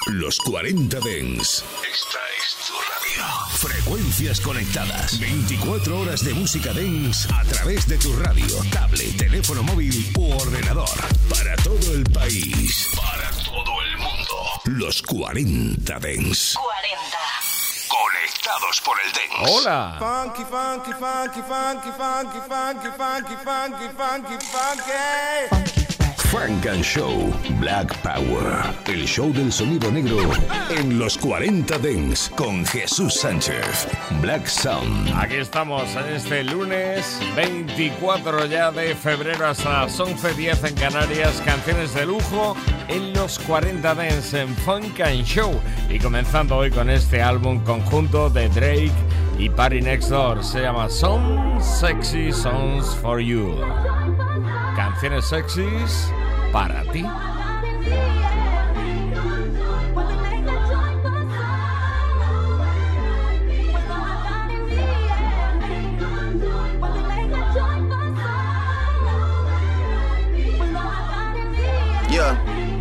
Los 40 Dance. Esta es tu radio. Frecuencias conectadas. 24 horas de música dance a través de tu radio, tablet, teléfono móvil u ordenador. Para todo el país. Para todo el mundo. Los 40 Dance. 40. Conectados por el dance. Hola. Funky, funky, funky, funky, funky, funky, funky, funky, funky, funky. Funk and Show Black Power, el show del sonido negro en los 40 Dance con Jesús Sánchez. Black Sound. Aquí estamos en este lunes 24 ya de febrero hasta las 11:10 en Canarias. Canciones de lujo en los 40 Dance en Funk and Show. Y comenzando hoy con este álbum conjunto de Drake y Party Next Door. Se llama Some Sexy Songs for You. Canciones sexys para ti. Yeah.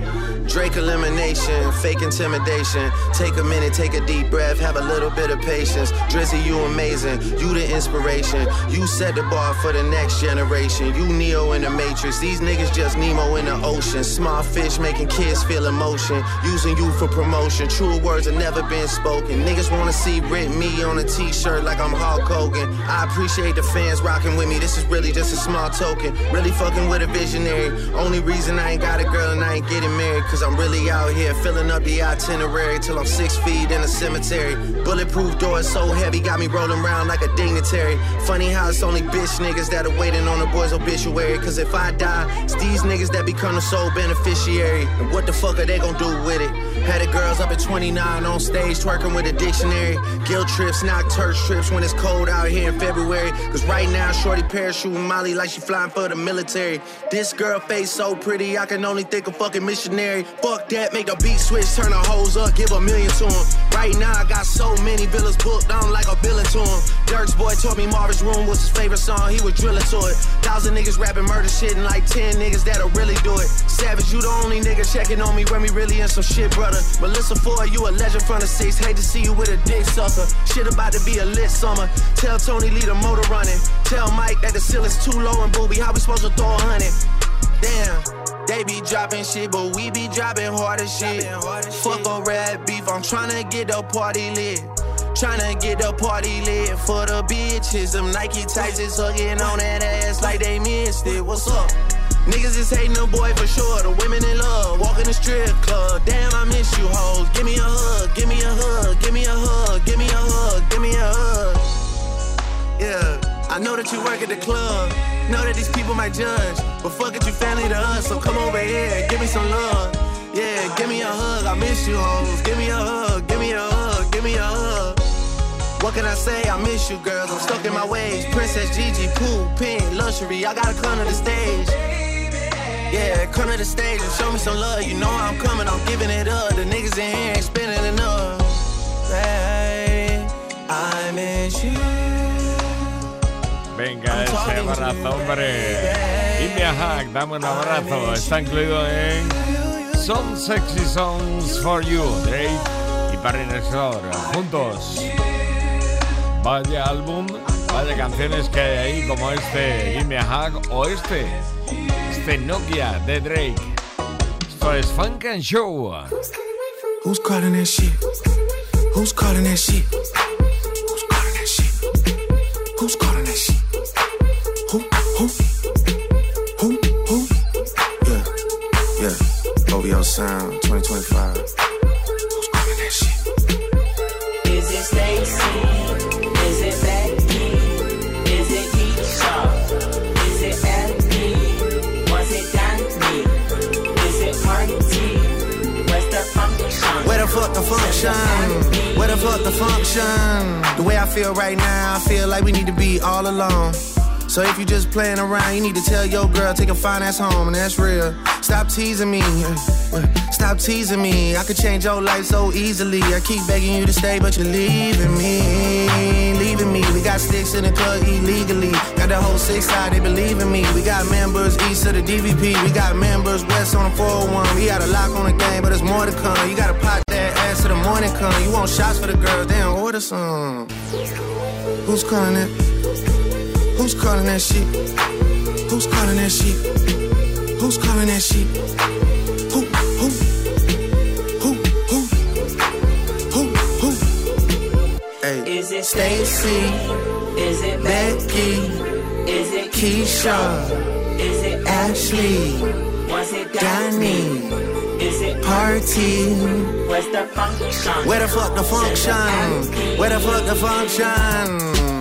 Drake elimination, fake intimidation. Take a minute, take a deep breath, have a little bit of patience. Drizzy, you amazing, you the inspiration. You set the bar for the next generation. You Neo in the Matrix, these niggas just Nemo in the ocean. Small fish making kids feel emotion. Using you for promotion, true words have never been spoken. Niggas wanna see Rip me on a t-shirt like I'm Hulk Hogan. I appreciate the fans rocking with me, this is really just a small token. Really fucking with a visionary. Only reason I ain't got a girl and I ain't getting married, cause I'm really out here filling up the itinerary till I'm 6 feet in a cemetery. Bulletproof doors so heavy, got me rolling around like a dignitary. Funny how it's only bitch niggas that are waiting on the boy's obituary. Cause if I die, it's these niggas that become the sole beneficiary. And what the fuck are they gon' do with it? Had the girls up at 29 on stage twerking with a dictionary. Guilt trips, knock church trips when it's cold out here in February. Cause right now shorty parachuting Molly like she flying for the military. This girl face so pretty, I can only think of fucking missionary. Fuck that, make the beat switch, turn the hoes up, give a million to him. Right now I got so many villas booked, I'm like a billion to him. Dirk's boy told me Marvin's Room was his favorite song, he was drilling to it. 1,000 niggas rapping murder shit and like 10 niggas that'll really do it. Savage, you the only nigga checking on me when we really in some shit, brother. Melissa Ford, you a legend from the 6, hate to see you with a dick sucker. Shit about to be a lit summer. Tell Tony leave the motor running. Tell Mike that the ceiling's too low and booby, how we supposed to throw 100? Damn. They be dropping shit, but we be dropping harder shit. Fuck on red beef, I'm tryna get the party lit. Tryna get the party lit for the bitches. Them Nike tights is hugging on that ass like they missed it. What's up? Niggas is hating the boy for sure. The women in love, walk in the strip club. Damn, I miss you hoes. Give me a hug, give me a hug, give me a hug, give me a hug, give me a hug. Yeah, I know that you work at the club. Know that these people might judge, but fuck it, you family to us, so come over here, give me some love. Yeah, give me a hug, I miss you hoes. Give me a hug, give me a hug, give me a hug. What can I say? I miss you girls, I'm stuck in my ways. Princess Gigi, pool, pink, luxury, I gotta come to the stage. Yeah, come to the stage and show me some love. You know I'm coming, I'm giving it up. The niggas in here ain't spending enough. Hey, I miss you. Venga, ese abrazo, hombre. India Hack, dame un abrazo. Está incluido en Some Sexy Songs for You, Drake y Party Next Door, juntos. Vaya álbum, vaya canciones que hay ahí, como este India Hack o este Nokia de Drake. Esto es Funk and Show. Who's calling that shit? Who's calling that shit? Who's calling that shit? Who's calling that shit? Who? Yeah. OVO Sound 2025. Who's calling that shit? Is it Stacy? Is it Becky? Is it Keisha? Is it Andy? Was it Danny? Is it Marty? Where's the function? Where the fuck the function? Where the fuck the function? The way I feel right now, I feel like we need to be all alone. So if you just playing around, you need to tell your girl, take a fine ass home, and that's real. Stop teasing me, stop teasing me. I could change your life so easily. I keep begging you to stay, but you're leaving me, leaving me. We got sticks in the club illegally. Got the whole 6 side, they believe in me. We got members east of the DVP. We got members west on the 401. We got a lock on the game, but there's more to come. You gotta pop that money come. You want shots for the girls, they don't order some. Who's calling that? Who's calling that shit? Who's calling that shit? Who's calling that shit? Who? Hey. Is it Stacy? Is it Becky? Is it Keisha? Is it Ashley? Was it Danny? Is it Party? Where's the function? Where the fuck the function? Where the fuck the function?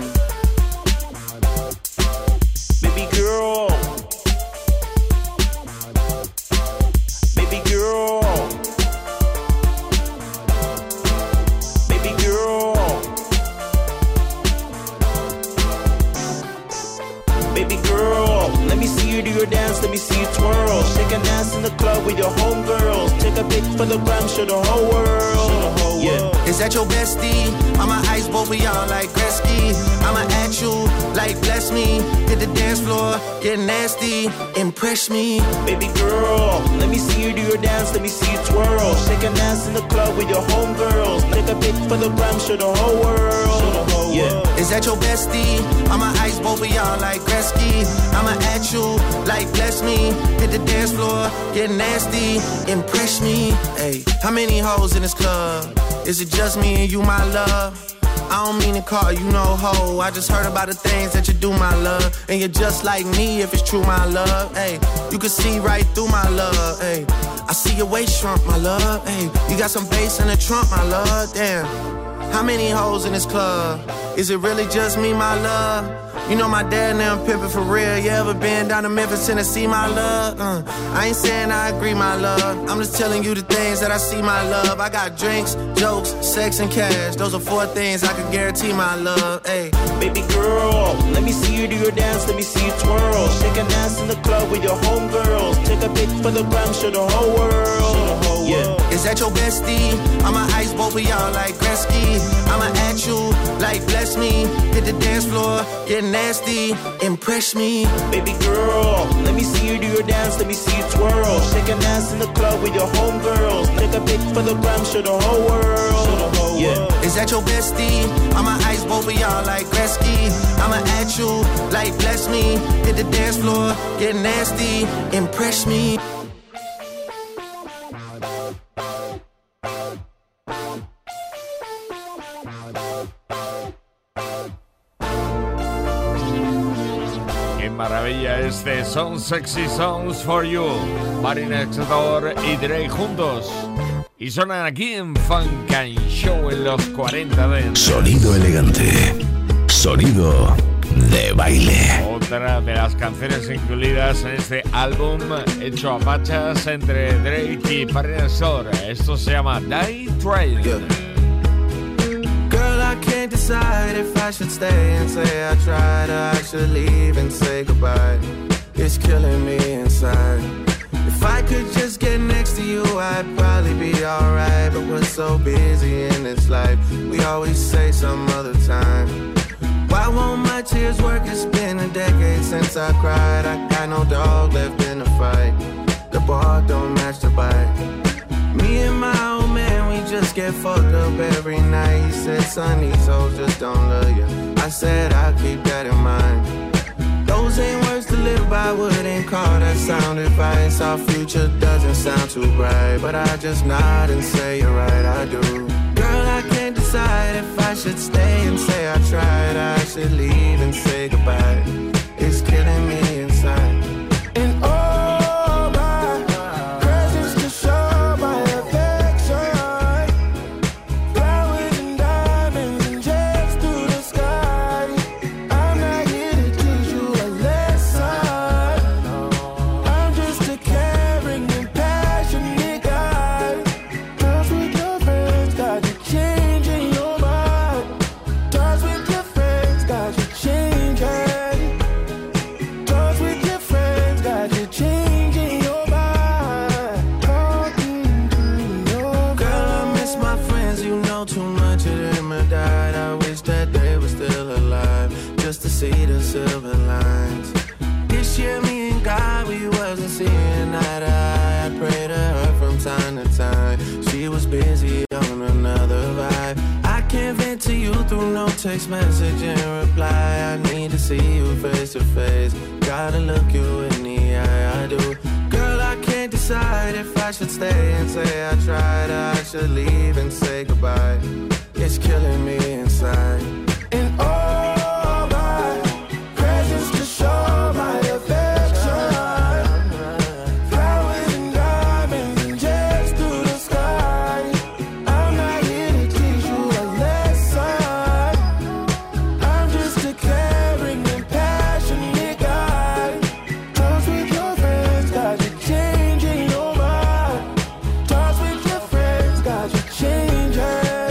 Baby girl. Baby girl. Baby girl. Baby girl, let me see you do your dance, let me see you twirl. Shake an ass in the club with your homegirls. Take a pic for the gram, show the whole world. Yeah. Is that your bestie? I'ma ice both of y'all like Gretzky. I'ma at you like bless me. Hit the dance floor, get nasty, impress me. Baby girl, let me see you do your dance, let me see you twirl. Shake an ass in the club with your homegirls. Take a pic for the gram, show the whole world. Yeah. Is that your bestie? I'ma ice both of y'all like Gretzky. I'ma at you like bless me. Hit the dance floor, get nasty, impress me. Hey, how many hoes in this club? Is it just me and you, my love? I don't mean to call you no hoe. I just heard about the things that you do, my love. And you're just like me if it's true, my love. Hey, you can see right through my love. Hey, I see your waist shrunk, my love. Hey, you got some bass in the trunk, my love. Damn, how many hoes in this club? Is it really just me, my love? You know my dad and them pimpin' for real. You ever been down to Memphis, Tennessee, my love? I ain't saying I agree, my love. I'm just telling you the things that I see, my love. I got drinks, jokes, sex, and cash. Those are 4 things I can guarantee, my love. Hey, baby girl, let me see you do your dance, let me see you twirl. Shake an ass in the club with your homegirls. Take a pic for the gram, show the whole world. Yeah. Is that your bestie? I'ma ice both of y'all like Gretzky. I'ma at you like bless me. Hit the dance floor, get nasty, impress me. Baby girl, let me see you do your dance, let me see you twirl. Shake an ass in the club with your homegirls. Take a pic for the gram, show the whole world. Yeah. Is that your bestie? I'ma ice both of y'all like Gretzky. I'ma at you like bless me. Hit the dance floor, get nasty, impress me. Maravilla este Son Sexy Songs for You. Marina Exeter y Drake juntos. Y sonan aquí en Funk and Show en los 40 de... Sonido elegante. Sonido de baile. Otra de las canciones incluidas en este álbum hecho a pachas entre Drake y Marina Exeter. Esto se llama Die Train. Yeah. Girl, I can't decide if I should stay and say I tried, or I should leave and say goodbye. It's killing me inside. If I could just get next to you, I'd probably be alright. But we're so busy in this life, we always say some other time. Why won't my tears work? It's been a decade since I cried. I got no dog left in the fight. The bar don't match the bite. Me and my old man, we just get fucked up every night. He said, son, these hoes just don't love you. I said, I'll keep that in mind. Those ain't words to live by, wouldn't call that sound advice. Our future doesn't sound too bright, but I just nod and say, you're right, I do. Girl, I can't decide if I should stay and say I tried, or I should leave and say goodbye. It's killing me inside. And all my presents to show my affection, flowers and diamonds and jets through the sky. I'm not here to teach you a lesson. I'm just a caring and passionate guy. Dance with your friends, got you changing your mind. Dance with your friends, got you text message and reply. I need to see you face to face. Gotta look you in the eye, I do. Girl, I can't decide if I should stay and say I tried, or I should leave and say goodbye. It's killing me inside. And all my presents to show my affection. Flowers and diamonds and jets through the sky. I'm not here to teach you a lesson. I'm just a caring and passionate guy. Talks with your friends, got you changing your mind. Talks with your friends, got you changing.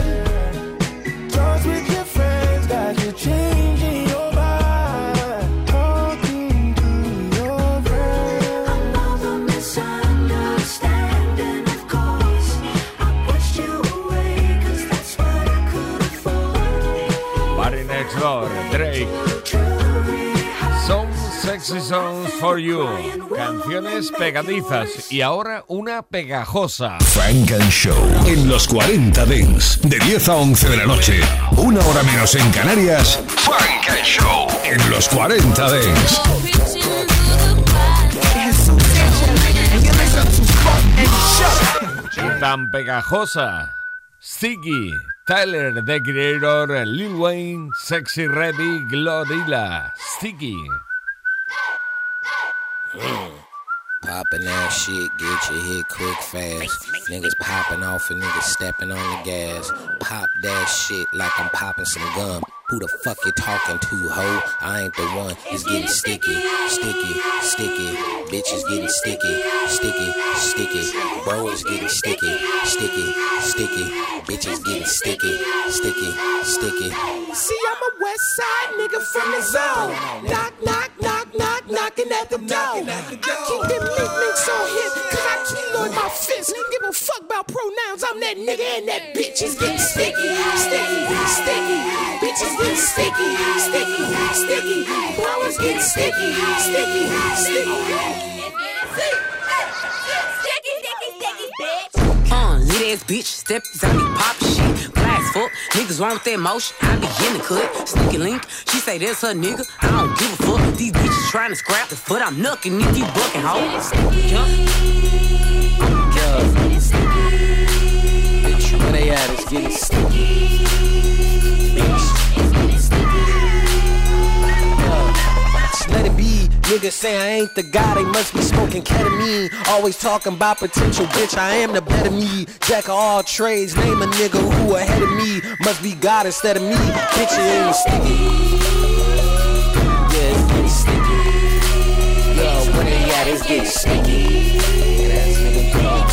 Talks with your friends, got you changing your mind. Talking to your friends. I know the misunderstanding, of course. I pushed you away, cause that's what I could afford. Party Next Door, Drake. Some Sexy Songs for You. Canciones pegadizas y ahora una pegajosa. Funk and Show en los 40 Dents, de 10 a 11 de la noche, una hora menos en Canarias. Funk and Show en los 40 Dents. Y tan pegajosa. Sticky, Tyler, The Creator, Lil Wayne, Sexy Ready, Glorilla. Sticky. Poppin' that shit, get your hit quick fast. Niggas popping off and niggas stepping on the gas. Pop that shit like I'm popping some gum. Who the fuck you talking to, ho? I ain't the one. It's getting sticky, sticky, sticky. Bitches getting sticky, sticky, sticky. Bro is getting sticky, sticky, sticky. Bitches getting sticky, sticky, sticky. See, I'm a West Side nigga from the zone. Knock, knock, knock, knock, knocking at the door. I keep them links on him, cause I keloid my fist. Give a fuck about pronouns, I'm that nigga and that bitch is getting sticky, sticky, sticky. Bitches getting sticky, sticky, sticky. Bro is getting sticky, sticky, sticky. Lit ass bitch, step inside me, pop shit. Glass fuck, niggas wrong with that motion. I be in the cut, sneaky link. She say that's her nigga, I don't give a fuck. These bitches trying to scrap the foot, I'm knucking if you bucking, ho. Bitch, where they at? It's getting sticky. Let it be, niggas say I ain't the guy, they must be smoking ketamine. Always talking about potential, bitch, I am the better me. Jack of all trades, name a nigga who ahead of me. Must be God instead of me, bitch, it ain't sticky. Yeah, it's getting sticky. Yo, where they at, it's getting sticky. That's nigga go.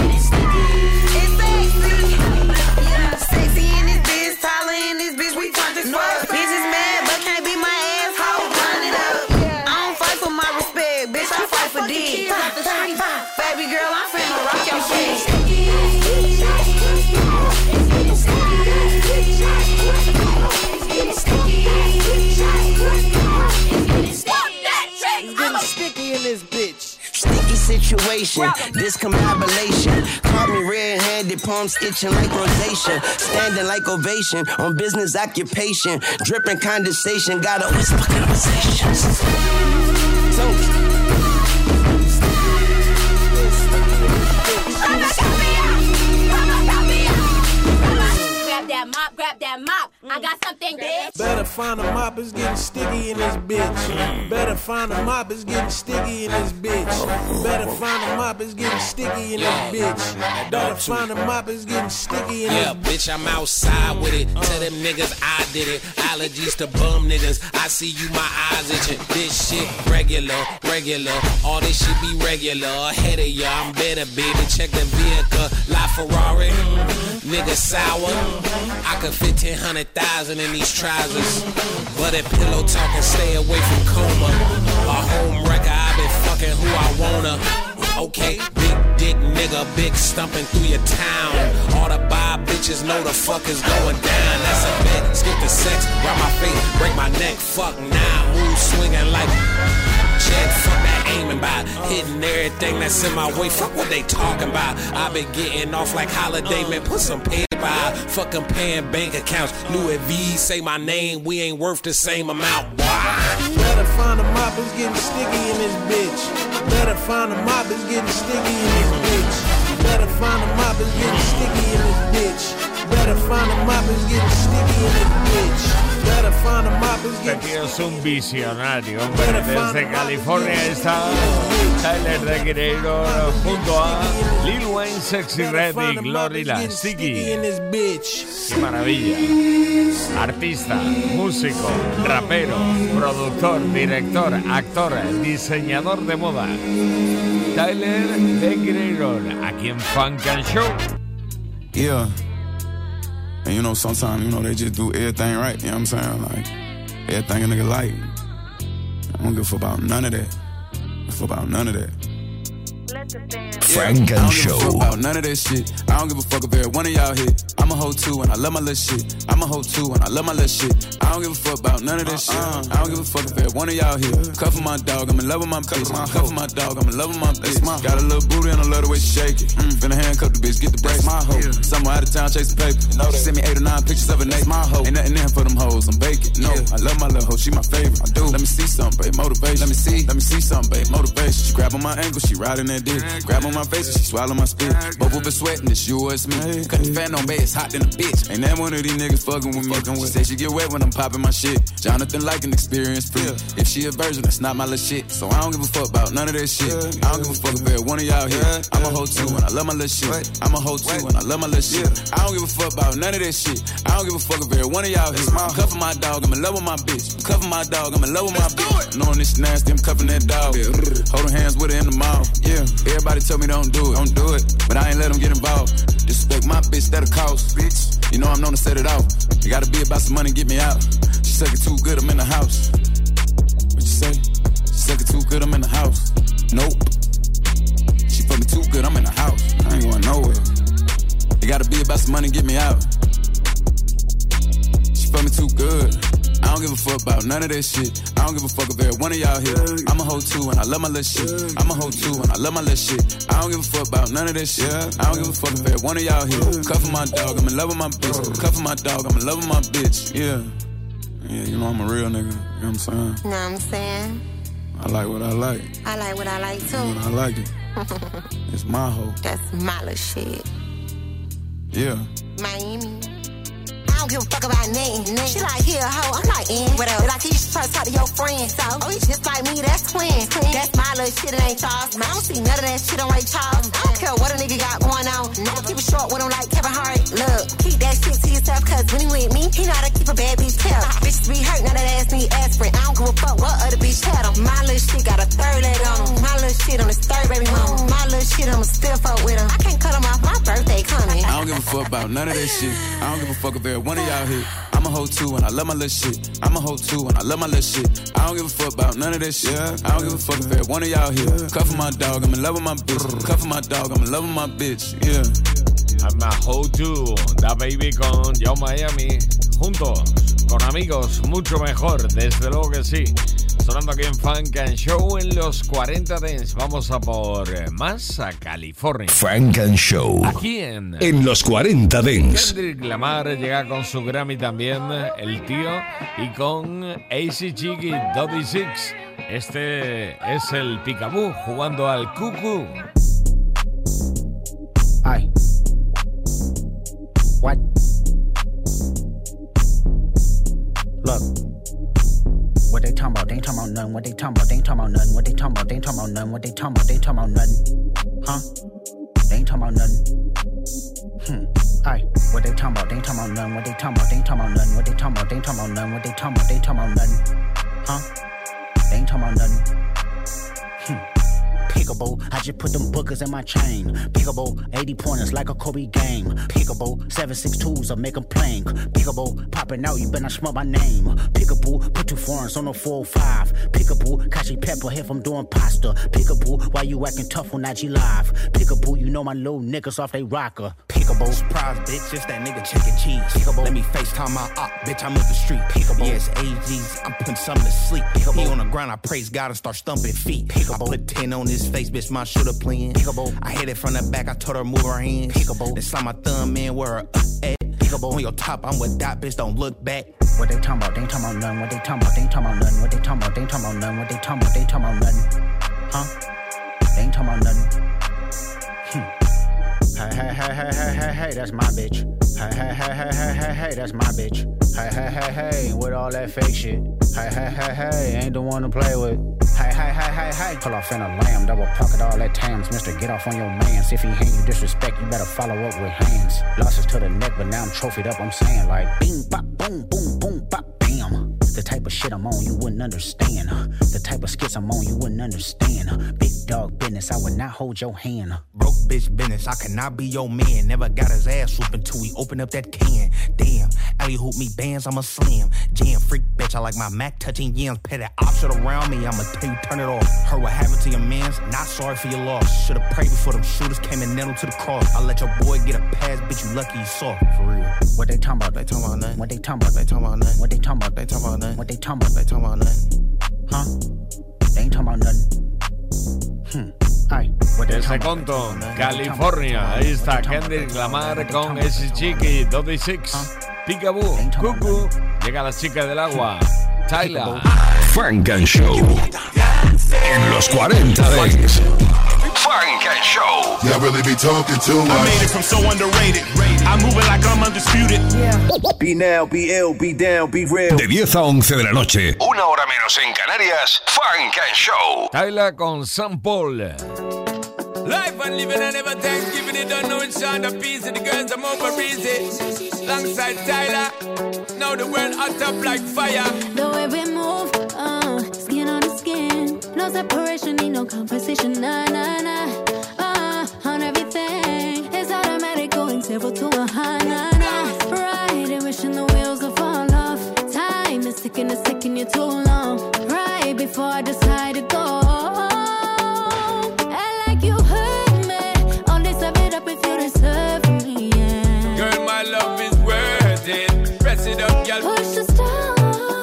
Sexy in this bitch, taller in this bitch, we turn this fuck. Bitches mad, but can't be my asshole. Run it up. I don't fight for my respect, bitch, I fight for dick. Baby girl, I'm finna rock your shit. It's getting sticky in this bitch. Sticky situation, discombobulation. Caught me red-handed, palms itching like rosacea. Standing like ovation on business occupation. Dripping condensation, got a whisper conversations. Grab that mop. I got something, bitch. Better find a mop, it's getting sticky in this bitch. Better find a mop, it's getting sticky in this bitch. Better find a mop, it's getting sticky in this bitch. Better find a mop, it's getting sticky in this bitch. Bitch, I'm outside with it. Tell them niggas I did it. Allergies to bum niggas. I see you, my eyes itching. This shit regular, regular. All this shit be regular. Ahead of ya, I'm better, baby. Check the vehicle. La Ferrari. Nigga sour. I could fit 10,000 in these trousers. But that pillow talking, stay away from coma. A home wrecker, I been fucking who I wanna. Okay, big dick nigga, big stumping through your town. All the bi bitches know the fuck is going down. That's a bet, skip the sex, rub my face, break my neck, fuck now. Move swinging like Chad, fuck that aiming by. Hitting everything that's in my way, fuck what they talking about. I been getting off like Holiday, man, put some paper by fucking paying bank accounts. Louis V say my name, we ain't worth the same amount. Better find a mop, it's getting sticky in this bitch. Better find a mop, it's getting sticky in this bitch. Better find a mop, it's getting sticky in this bitch. Better find a mop, it's getting sticky in this bitch. Better find a mop, it's Este getting tío es un visionario, hombre. Desde California está Tyler the Creator junto a Lil Wayne, Sexy Red y Glorilla Sticky. Qué maravilla. Artista, músico, rapero, productor, director, actor, diseñador de moda. Tyler the Creator, aquí en Funk and Show. Yeah. And you know, sometimes, you know, they just do everything right, you know what I'm saying? Like, everything a nigga like. I don't give a fuck about none of that. I don't give a fuck about none of that. Funk and Show. I don't give a fuck about none of that shit. I don't give a fuck if every one of y'all hit. I'm a hoe too, and I love my little shit. I'm a hoe too, and I love my little shit. I don't give a fuck about none of that shit. I don't give a fuck if every one of y'all hit. Cuffin' my dog, I'm in love with my bitch. Cuffin' my dog, I'm in love with my bitch. Got a little booty and I love the way she shake it. Finna handcuff the bitch, get the brace. My hoe. Somewhere out of town chasing paper. She sent me 8 or 9 pictures of her naked. My hoe. Ain't nothing in for them hoes, I'm baking. No, I love my little hoe, she my favorite. I do. Let me see something, babe, motivation. Let me see something, babe, motivation. She grab on my ankle, she riding that dick. Grab on my face and she swallow my spit. Both of us sweating, it's you or it's me. Cut the fan on me, it's hot than a bitch. Ain't that one of these niggas fucking with me. She say she get wet when I'm popping my shit. Jonathan like an experience free. If she a virgin, that's not my little shit. So I don't give a fuck about none of that shit. I don't give a fuck if every one of y'all here. I'm a hoe too and I love my little shit. I'm a hoe too and I love my little shit. I don't give a fuck about none of that shit. I don't give a fuck if every one of y'all here. I'm cuffing my dog, I'm in love with my bitch. I'm cuffing my dog, I'm in love with my bitch. Knowing this nasty, I'm cuffing that dog. Holding hands with her in the mouth. Yeah, everybody tell me don't do it, but I ain't let them get involved. Disrespect my bitch, that'll cost, bitch. You know I'm known to set it off. You gotta be about some money, get me out. She suck it too good, I'm in the house. What you say? She suck it too good, I'm in the house. Nope. She fuck me too good, I'm in the house. I ain't going nowhere. You gotta be about some money, get me out. She fuck me too good. I don't give a fuck about none of that shit. I don't give a fuck if every one of y'all here. I'm a hoe too and I love my little shit. I'm a hoe too and I love my little shit. I don't give a fuck about none of that shit. I don't give a fuck if every one of y'all here. Cuffin' my dog, I'm in love with my bitch. Cuffin' my dog, I'm in love with my bitch. Yeah. Yeah, you know I'm a real nigga. You know what I'm saying? Know what I'm saying? I like what I like. I like what I like too. And I like it. It's my hoe. That's my little shit. Yeah. Miami. I don't give a fuck about name. She like, here, hoe. I'm like, what else? Like, you should try to talk to your friend. So, oh, he's just like me, that's twin. That's my little shit, it ain't Charles. I don't see none of that shit on Ray Charles. I don't care what a nigga got going on. Never keep it short with him like Kevin Hart. Look, keep that shit to yourself, cause when he with me, he know how to keep a bad bitch kept. Bitches be hurt, none of that ass need aspirin. I don't give a fuck what other bitch had him. My little shit got a third leg on him. My little shit on his third baby mama. My little shit, I'ma still fuck with him. I can't cut him off, my birthday coming. I don't give a fuck about none of that shit. I don't give a fuck if every one of y'all here. I'm a hoe too and I love my little shit. I'm a hoe too and I love my little shit. I don't give a fuck about none of that shit. I don't give a fuck if every one of y'all here. Cuffin' my dog, I'm in love with my bitch. Cuffin' my dog, I'm in love with my bitch. Yeah. I'm a hoe too, Da Baby con Yo Miami. Juntos, con amigos, mucho mejor, desde luego que sí. Sonando aquí en Funk and Show en los 40 Dance. Vamos a por más a California. Funk and Show. Aquí en los 40 Dance. Kendrick Lamar llega con su Grammy también, el tío, y con AC Chiqui, Doddy Six. Este es el Picaboo jugando al cucú. Ay. What? Look. What they talking about? They ain't talking about nothing. What they talking about? They ain't talking about nothing. What they talking about? They ain't talking about nothing. What they talking about? They ain't talking about nothing. Huh? They ain't talking about nothing. Aye. What they talking about? They ain't talking about nothing. What they talking about? They ain't talking about nothing. What they talking about? They ain't talking about nothing. What they talking about? They ain't talking about nothing. Huh? They ain't talking about nothing. Pickable, I just put them bookers in my chain. Pickable, 80 pointers like a Kobe game. Pickable, 7.62s, I make them plain. Pickable, popping out, you better not smell my name. Pickable, put 2 foreigns on the 405. Pickable, Kashi Pepper, if I'm doing pasta. Pickable, why you acting tough on IG Live? Pickable, you know my little niggas off they rocker. Pickable, surprise, bitch, it's that nigga chicken cheese. Pickable, let me FaceTime my op, bitch, I'm up the street. Pickable, yes, AGs, I'm putting something to sleep. Pickable, he on the ground, I praise God and start stumping feet. Pickable, I put 10 on his face, bitch, my shooter playing. Pickable, I hit it from the back, I told her move her hands. Pickable, then slide my thumb in where her unbreakable. On your top, I'm with that bitch, don't look back. What they talking about? They ain't talking about none. What they talking about? They ain't talking about none. What they talking about? They ain't talking about none. What they talking about? They ain't talking about nothing. Huh? They ain't talking about nothing. Hey, that's my bitch. Hey, that's my bitch. Hey, with all that fake shit. Hey, ain't the one to play with. Hey. Pull off in a lamb, double pocket all that tams. Mister, get off on your mans. If he hate you disrespect, you better follow up with hands. Losses to the neck, but now I'm trophied up. I'm saying like, bing, bop, boom, boom, boom, bop, bam. The type of shit I'm on, you wouldn't understand. The type of skits I'm on, you wouldn't understand. Big dog business, I would not hold your hand. Broke bitch business, I cannot be your man. Never got his ass whooping till he open up that can. Damn, alley hoop me bands, I'm a slam. Jam freak bitch, I like my Mac touching yams. Petty option around me, I'ma tell you turn it off. Heard what happened to your mans, not sorry for your loss. Should've prayed before them shooters came and nailed him to the cross. I let your boy get a pass, bitch, you lucky you saw. For real. What they talking about? They talking about nothing. What they talking about? They talking about nothing. What they talking about? They talking about nothing. What they talking about? They talking about nothing. Huh? They ain't talking about nothing. Desde Compton, California, ahí está Kendrick Lamar con ese chiqui, Doddy Six, Peekaboo, Cuckoo, llega la chica del agua, Tyla. Funk and Show en los 40 Dance. Funk and Show. Y'all really be talking too much. I made it from so underrated. I'm moving like I'm undisputed. Be now, be ill, be down, be real. De 10 a 11 de la noche, una hora menos en Canarias, Funk and Show. Tyla con Sam Paul. Life and living and never Thanksgiving. It don't know it's Shonda Peasy. The girls I'm over easy. Alongside Tyla. Now the world hot up like fire. The way we move, skin on the skin. No separation, need no compensation. Nah. On everything. It's automatic going 0 to 100. Right, wishing the wheels will fall off. Time is ticking, it's taking you too long. Right before I decide to go. Girl, my love is worth it. Press it up, girl. Push the stars.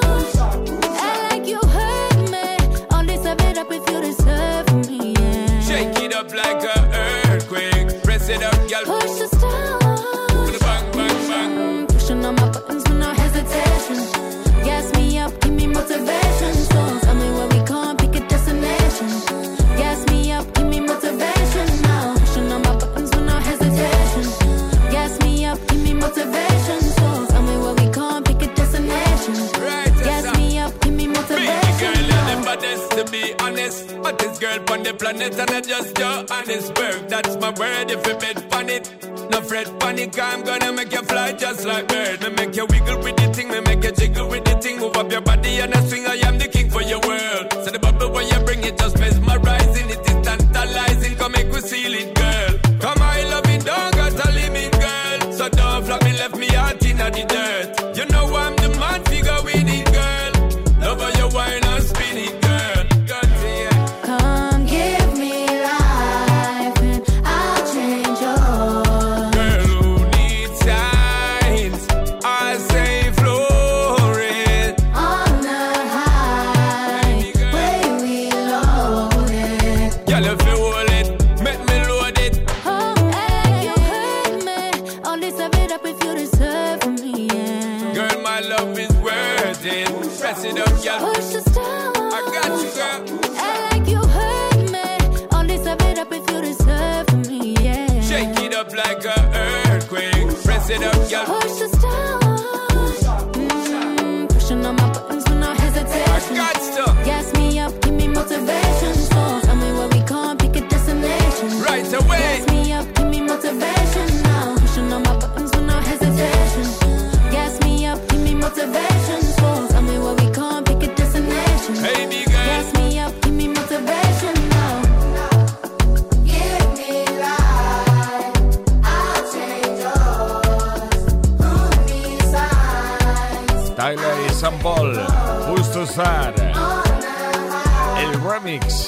I like you hurt me. All this I bet up if you deserve me. Yeah. Shake it up like an earthquake. Press it up, girl. Push the stars. Bang, bang, bang. Pushing on my buttons with no hesitation. Gas me up, give me motivation. So tell me where we going, pick a destination. Gas me up, give me motivation. Now pushing on my buttons with no hesitation. Gas me up, give me motivation. So tell me where we going, pick a destination. Right, gas me up, give me motivation. Baby girl, you're the baddest, to be honest. Baddest girl on the planet, and I just your honest word. That's my word. If you bet on it, no fret, panic. I'm gonna make you fly just like bird. Me make you wiggle with the thing, me make you jiggle with the thing. Move up your body and I swing. I am the king for your world. So the bubble when you bring it, just mesmerizing. It is tantalizing. Come make we seal it, girl. Come I love it, don't got a limit, girl. So don't flop me, left me out in the dirt. You know I'm the man, figure with it, girl. Love how you wine and spin it, girl. God, yeah. Come give me life and I'll change yours. Girl who needs signs, I say flourish. On the high, way we loaded. Girl, if you hold it, make me load it. Oh, hey, you hurt me. All this I bet up if you deserve me, yeah. Girl, my love is worth it. Press it up, girl. Push the stars. I got you, girl. I like you hurt me. All this I bet up if you deserve me, yeah. Shake it up like an earthquake. Press it up, girl. Push the stars. Pushing on my buttons with no hesitation. I got stuff. Gas me up, give me motivation. So tell me where we going, pick a destination. Right away. Gas me up, give me motivation. Now pushing on my buttons with no hesitation. Gas me up, give me motivation. So tell me where we going, pick a destination. Baby girl. Gas me up, give me motivation. Now give me life, I'll change yours. Who needs signs? Tyla y Sam Paul, Justo Star, el remix.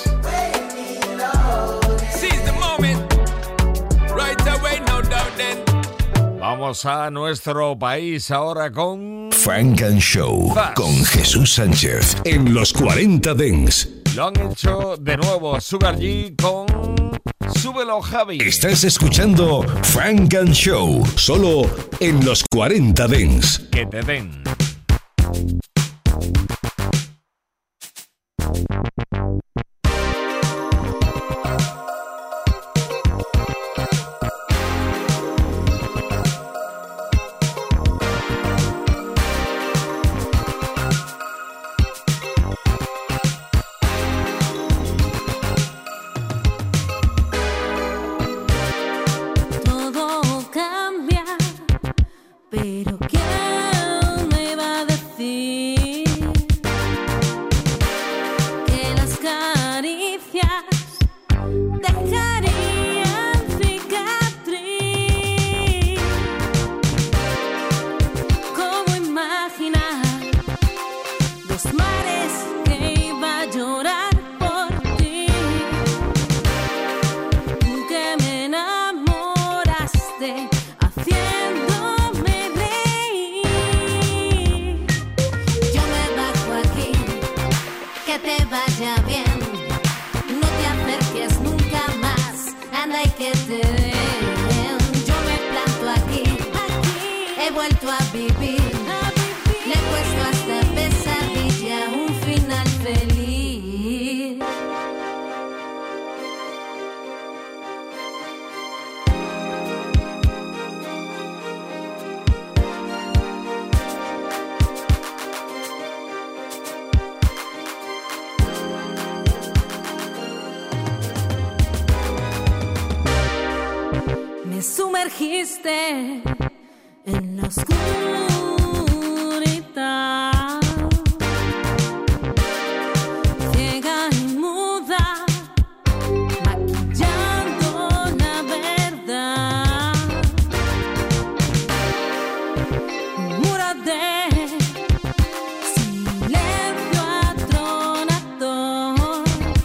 Seize the moment. Right away, no doubt then. Vamos a nuestro país ahora con Funk and Show con Jesús Sánchez en los 40 Dance. Lo han hecho de nuevo Sugar G con Súbelo, Javi. Estás escuchando Funk and Show, solo en los 40 Dents. Que te den. Pero ¿quién me va a decir que las caricias dejarían cicatriz? ¿Cómo imaginar dos mares que iba a llorar por ti? Tú que me enamoraste haciéndome reír. Yo me bajo aquí, que te vaya bien. No te acerques nunca más, anda y que te den. Yo me planto aquí, he vuelto a vivir. Le he puesto a esta pesadilla un final feliz. Me sumergiste en la oscuridad, ciega y muda, maquillando la verdad. Un muro de silencio atronador.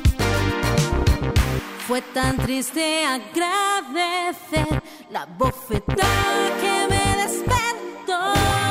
Fue tan triste agradecer la bofetada que me despertó.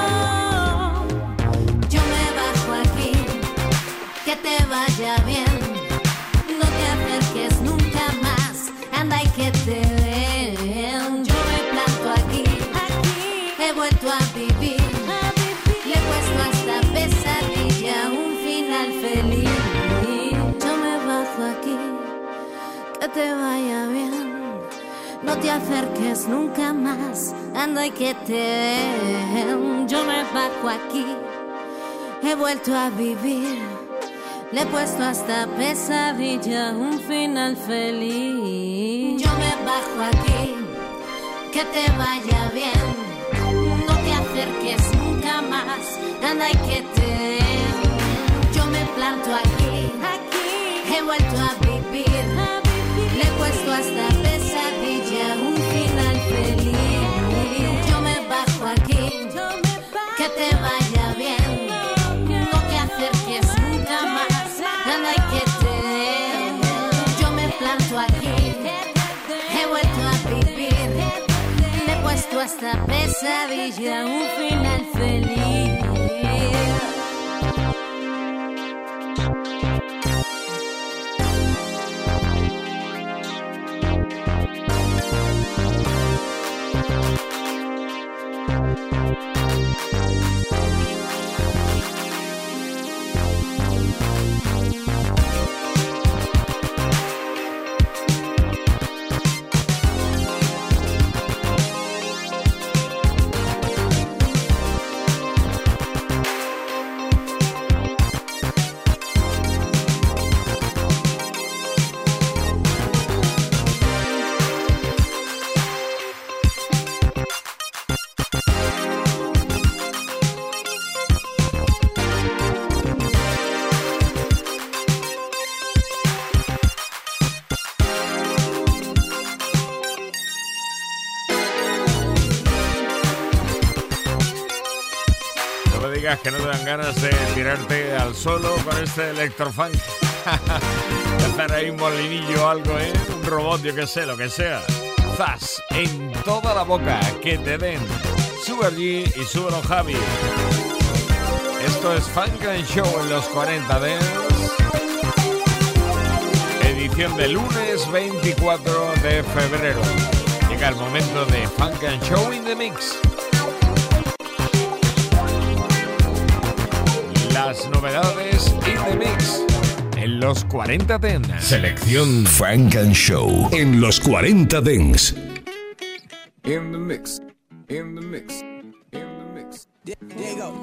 Yo me bajo aquí, que te vaya bien. No te acerques nunca más, anda y que te den. Yo me planto aquí, he vuelto a vivir. Le he puesto a esta pesadilla un final feliz. Yo me bajo aquí, que te vaya bien. No te acerques nunca más, anda y que te den. Yo me bajo aquí, he vuelto a vivir. Le he puesto a esta pesadilla un final feliz. Yo me bajo aquí, que te vaya bien. No te acerques nunca más, anda y que te den. Yo me planto aquí, he vuelto a vivir. Le he puesto a esta pesadilla un final feliz. Yo me bajo aquí, que te vaya bien. No te acerques nunca más, anda y que te den. Yo me planto aquí, he vuelto a vivir. Le he puesto a esta pesadilla un final feliz. Que no te dan ganas de tirarte al suelo con este electrofunk. Hacer ahí un molinillo o algo, ¿eh? Un robot, yo que sé, lo que sea. Zas, en toda la boca, que te den. Sugar G y Súbelo Javi. Esto es Funk and Show en los 40 Dents. edición de lunes 24 de febrero. Llega el momento de Funk and Show in the Mix. Las novedades in the Mix en los 40 Dance. Selección Funk and Show en los 40 Dance. In the mix, in the mix, in the mix. Diego.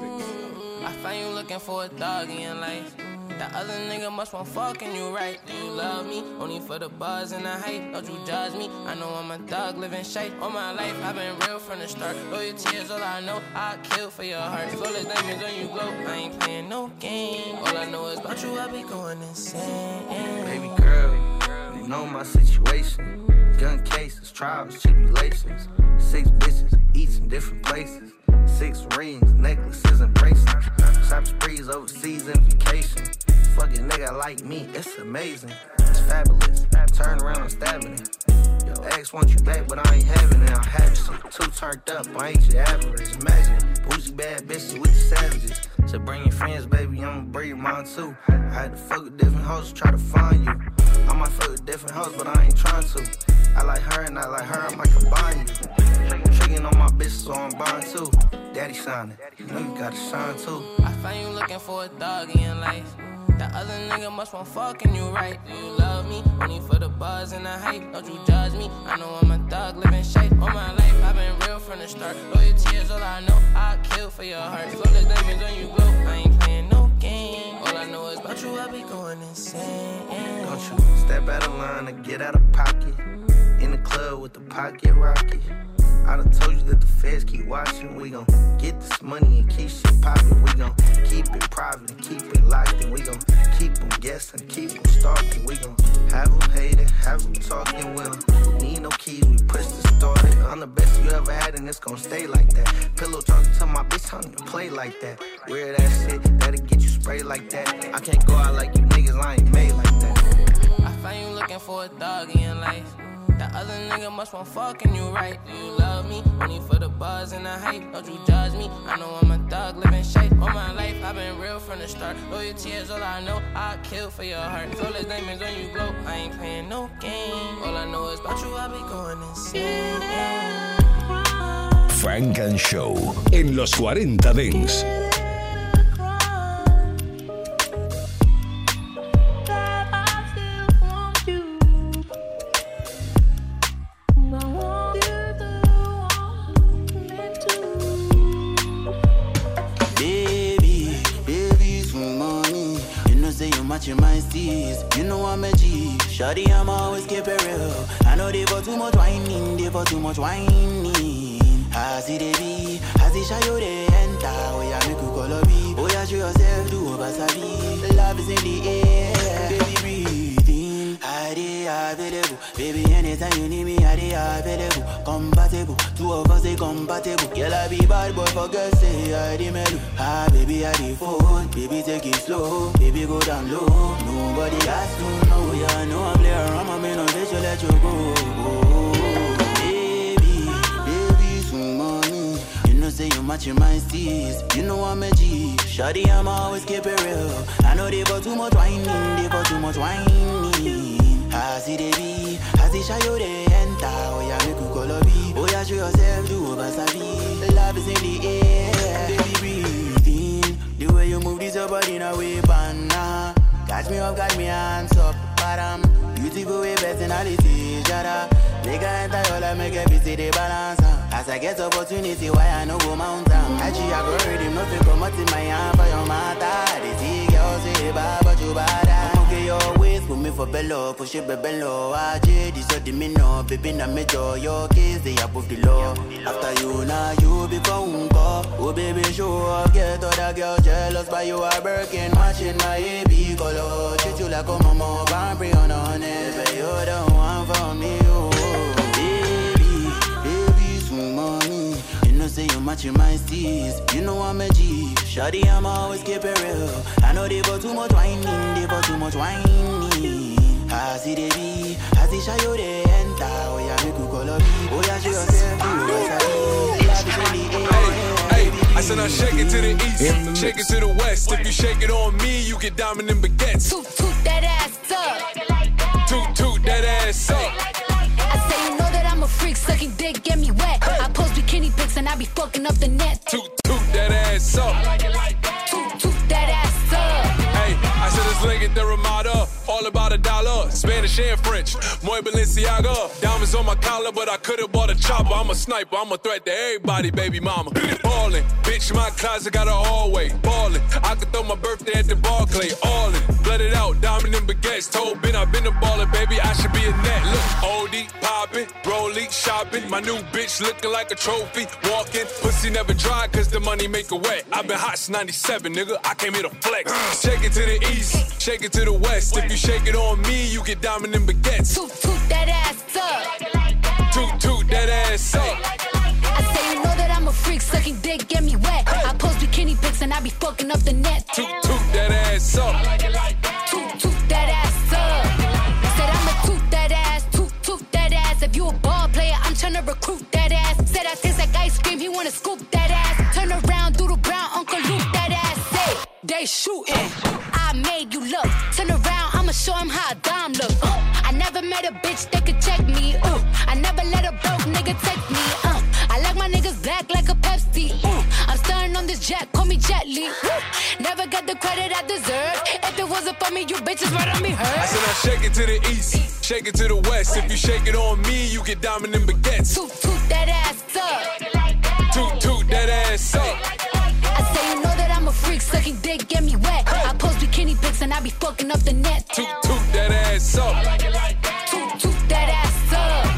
I find you looking for a dog in life. That other nigga must want fucking you right. Do you love me? Only for the buzz and the hype. Don't you judge me? I know I'm a thug, living shite. All my life, I've been real from the start. Loyalty is all I know. I'll kill for your heart. Flawless diamonds on you glow. I ain't playing no game. All I know is about you, I be going insane. Baby girl, you know my situation. Gun cases, trials, tribulations. 6 bitches, each in different places. 6 rings, necklaces, and bracelets. Shop sprees overseas and vacation. Fucking nigga like me, it's amazing. It's fabulous. Turn around and stabbing it. Your ex wants you back, but I ain't having it. I'm having shit. 2 turned up, I ain't your average. Imagine it. Bougie bad bitches with the savages. So bring your friends, baby, I'ma bring mine too. I had to fuck with different hoes to try to find you. I might fuck with different hoes, but I ain't trying to. I like her and I like her, I might combine you. Tricking on my bitch, so I'm buying too. Daddy shining, you know you gotta shine too. I find you looking for a dog in life. That other nigga must want fucking you right. Do you love me? Only for the buzz and the hype. Don't you judge me? I know I'm a thug, living shite. All my life, I've been real from the start. Loyalty is all I know. I'll kill for your heart. Flawless diamonds on you glow. I ain't playing no game. All I know is about you, I be going insane. Don't you step out of line and get out of pocket. In the club with the pocket rocket. I done told you that the feds keep watching. We gon' get this money and keep shit poppin'. We gon' keep it private and keep it locked. And we gon' keep them guessing, keep them stalking. We gon' have them hating, have them talking. We don't need no keys, we push the started. I'm the best you ever had and it's gon' stay like that. Pillow talking to my bitch, I don't even play like that. Weird ass shit, that'll get you sprayed like that. I can't go out like you niggas, I ain't made like that. I find you looking for a dog in life. That other nigga must want fucking you right. Do you love me? Only for the buzz and the hype. Don't you judge me? I know I'm a thug, living shite. All my life, I've been real from the start. Loyalty is all I know. I'll kill for your heart. Flawless diamonds on you glow. I ain't playing no game. All I know is about you, I be going insane. Funk and Show en los 40 Dance. Matching my steez, you know I'm a G. Shawty, I'm always keep it real. I know they for too much whining, they for too much whining. I see they be, I see shy you they enter. Oh yeah, make you call a B. Oh yeah, show yourself, do a basabi. Love is in the air, baby breathe in. I dey available, baby anytime you need me, I dey available. Compatible, 2 of us they compatible. Girl I be bad boy for girls say I dey mellow. Ah baby I dey fold, baby take it slow, baby go down low. Nobody has to know, yeah, know I play around, my man, they should let you go. Baby, some money. You know say you matching my steez, you know I'm a G. Shawty, I'm always keep it real. I know they for too much whining, they for too much whining. I see they be, I see shy you they enter. Oh yeah, make you call a B. Oh yeah, show yourself, do a basabi. Love is in the air, baby breathe in. The way you move this your body in a way, banana. Catch me up, got me hands up, bottom. Beautiful way, personality, jada. Make I enter your life, make every see the balance. As I get opportunity, why I no go mountain. Actually, I go read him, nothing come out in my hand for your matter. They see girls say, bad, but you bad. I'm okay, your waist, put me for bellow, push it, bellow. I did this, so the me know, baby, na me jaw. Your case, they above the law. After you, now you become uncle. Oh, baby, show up, get other girl jealous, but you are Birkin, matching my AB color. Treat you like a mama, Bambri on honest, but you don't want for me, oh. Baby, some money. You know say you matching my steez, you know I'm a G. Shawty, I'm always keep it real. I know they for too much whining, they for too much whining. I see they be, I see shy you they enter. Oh yeah, make you call a B. Oh yeah, show yourself, do it. Love is in the air. I said I shake it to the east, shake it to the west. If you shake it on me, you get diamond and baguettes. Toot that ass up. Toot that ass up. I say you know that I'm a freak, sucking dick, get me wet. I post bikini pics and I be fucking up the net. Toot that ass up. Toot that ass up. Hey, I said it's Lincoln the Ramada, all about $1, Spanish and French, Muy Balenciaga. Diamonds on my collar, but I could've bought a chopper. I'm a sniper, I'm a threat to everybody, baby mama. Ballin', bitch, my closet got a hallway. Ballin', I could throw my birthday at the Barclay. All in, blood it out, diamond and baguettes. Told Ben I've been a baller, baby, I should be a net. Look, oldie, poppin', Broly, shopping. My new bitch looking like a trophy. Walking, pussy never dry, cause the money make it wet. I been hot since 97, nigga, I came here to flex. Shake it to the east, shake it to the west. If you shake it on me, you get diamond and baguettes. Toot that ass up. Toot that ass up. I say you know that I'm a freak, sucking dick, get me wet. I post bikini pics and I be fucking up the net. Toot that ass up. Toot that ass up. Said I'ma toot that ass, toot that ass. If you a ball player, I'm tryna recruit that ass. Said I taste like ice cream, he wanna scoop that ass. Turn around, do the brown, Uncle Luke that ass. Say, they shootin', I made you look. Turn around, I'ma show him how a dime look. I never met a bitch that could check me. I never let a broke nigga take me. I like my niggas black like a Pepsi. I'm starting on this jet, call me Jet Li. Never got the credit I deserve. If it wasn't for me, you bitches right on me hurt. I said I shake it to the east, shake it to the west. If you shake it on me, you get diamond and baguettes. Toot that ass up. Toot that ass up. I say you know that I'm a freak, sucking dick, get me wet. I post bikini pics and I be fucking up the net. Toot that ass up. Toot that ass up.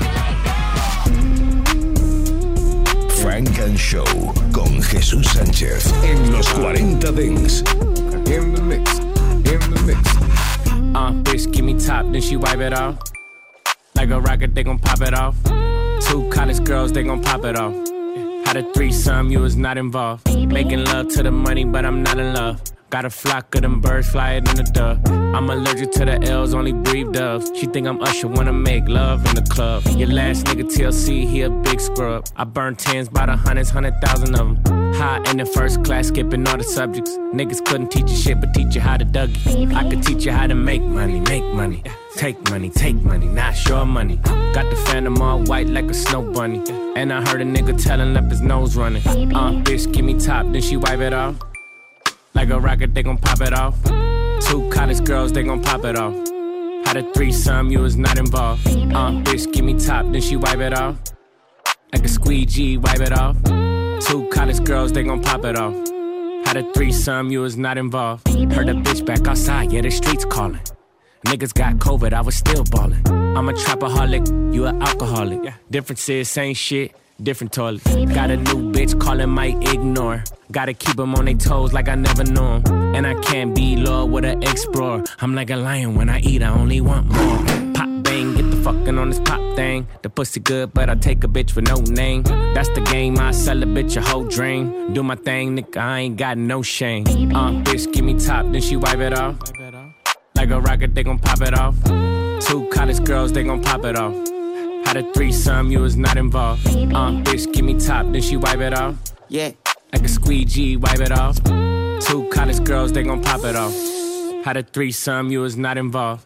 Frank and Show con Jesús Sánchez en los 40 Dings. In the mix, in the mix. Bitch, give me top, then she wipe it off. Like a rocket, they gon' pop it off. 2 college girls, they gon' pop it off. Had a threesome, you was not involved. Making love to the money, but I'm not in love. Got a flock of them birds flying in the dove. I'm allergic to the L's, only breathe doves. She think I'm Usher, wanna make love in the club. Your last nigga TLC, he a big scrub. I burn tens by the hundreds, 100,000 of them. High in the first class, skipping all the subjects. Niggas couldn't teach you shit, but teach you how to Dougie. I could teach you how to make money, take money, not your money. Got the phantom all white like a snow bunny. And I heard a nigga telling up his nose running. Bitch, give me top, then she wipe it off. Like a rocket, they gon' pop it off. 2 college girls, they gon' pop it off. Had a threesome, you was not involved. Bitch, give me top, then she wipe it off. Like a squeegee, wipe it off. 2 college girls, they gon' pop it off. Had a threesome, you was not involved. Heard a bitch back outside, yeah, the streets calling. Niggas got COVID, I was still ballin'. I'm a trapaholic, you an alcoholic. Difference is same shit, different toilet. Got a new bitch calling, might ignore. Gotta keep them on their toes like I never knew 'em. And I can't be loyal with an explorer. I'm like a lion, when I eat, I only want more. Pop bang, get the fucking on this pop thing. The pussy good, but I take a bitch with no name. That's the game, I sell a bitch a whole drain. Do my thing, nigga, I ain't got no shame. Bitch, give me top, then she wipe it off. Like a rocket, they gon' pop it off. 2 college girls, they gon' pop it off. Had a threesome, you was not involved. Bitch, give me top, then she wipe it off. Yeah. Like a squeegee, wipe it off. 2 college girls, they gon' pop it off. Had a threesome, you was not involved.